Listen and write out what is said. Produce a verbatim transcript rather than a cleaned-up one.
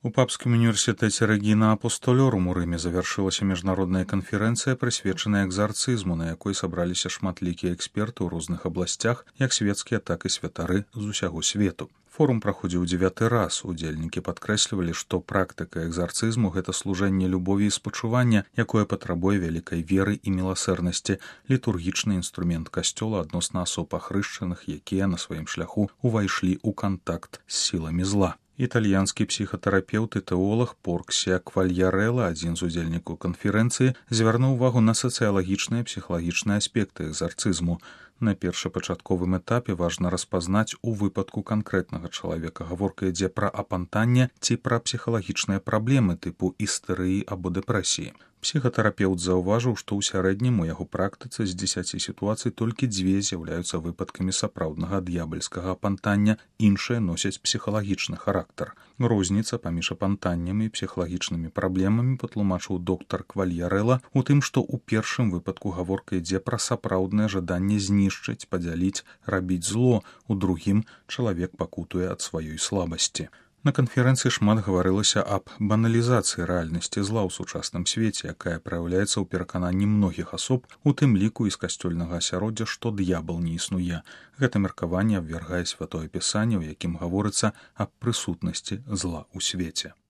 У папскім універсітэце Рэгіна Апостолёрум у Рыме завяршылася міжнародная канферэнцыя, прысвечаная экзарцызму, на якой сабраліся шматлікія эксперты ў розных абласцях, як свецкія, так і святары з усяго свету. Форум праходзіў дзевяты раз. Удзельнікі падкрэслівалі, што практыка экзарцызму – гэта служэнне любові і спачування, якое патрабуе вялікай веры і міласэрнасці, літургічны інструмент касцёла адносна асоб ахрышчаных, якія на сваім шляху ўвайшлі ў кантакт з сіламі зла. Італьянскі псіхатэрапеўт і тэолог Порксія Квальярэла, адзін з удзельнікаў канферэнцыі, звярнуў увагу на сацыялагічныя і псіхалагічныя аспекты экзарцызму. На першапачатковым этапе важна распазнаць у выпадку канкрэтнага чалавека. Гаворка ідзе пра апантанне ці пра псіхалагічныя праблемы тыпу істэрыі або дэпрэсіі. Псіхатэрапеўт заўважыў, што ў сярэднім у яго практыцы з дзесяці сітуацый толькі дзве з'яўляюцца выпадкамі сапраўднага д'ябальскага апантання, іншыя носяць псіхалагічны характар. Розніца паміж апантаннем і псіхалагічнымі праблемамі, патлумачыў доктар Квальярэла, у тым, што ў першым выпадку гаворка ідзе пра сапраўднае жаданне знішчыць, падзяліць, рабіць зло, у другім чалавек пакутуе ад сваёй слабасці. На канферэнцыі шмат гаварылася аб баналізацыі рэальнасці зла ў сучасным свеце, якая праяўляецца ў перакананні многіх асоб, у тым ліку і з касцёльнага асяроддзя, што д'ябал не існуе. Гэта меркаванне абвяргае святое пісанне, у якім гаворыцца аб прысутнасці зла ў свеце.